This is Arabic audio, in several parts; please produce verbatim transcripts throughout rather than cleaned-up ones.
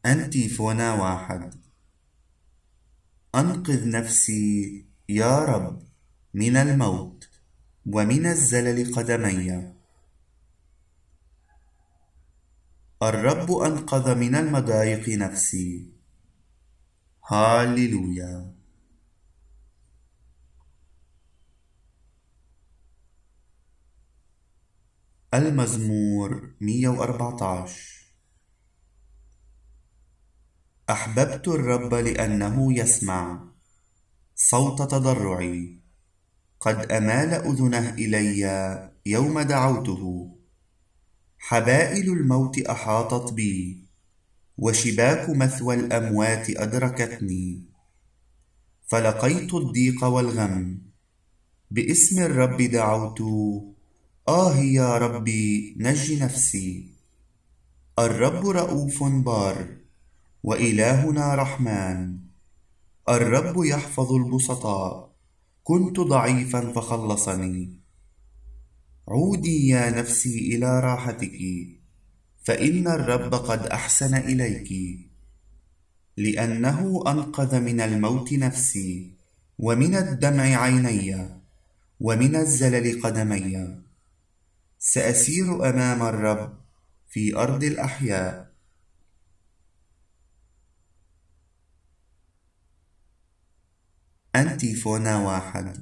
أنتيفونا واحد. أنقذ نفسي يا رب من الموت ومن الزلل قدمي. الرب أنقذ من المضايق نفسي. هاليلويا. المزمور مئة وأربعة عشر. أحببت الرب لأنه يسمع صوت تضرعي، قد أمال أذنه إلي يوم دعوته. حبائل الموت أحاطت بي، وشباك مثوى الأموات أدركتني. فلقيت الضيق والغم، باسم الرب دعوت. آه يا ربي نج نفسي. الرب رؤوف بار، وإلهنا رحمن. الرب يحفظ البسطاء، كنت ضعيفا فخلصني. عودي يا نفسي إلى راحتك، فإن الرب قد أحسن إليك. لأنه أنقذ من الموت نفسي، ومن الدمع عيني، ومن الزلل قدمي. سأسير أمام الرب في أرض الأحياء. أنتيفونا واحد.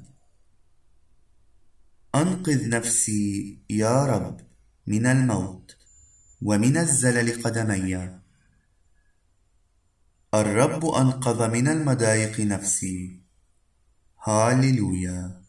أنقذ نفسي يا رب من الموت ومن الزلل قدمي. الرب أنقذ من المضايق نفسي. هاليلويا.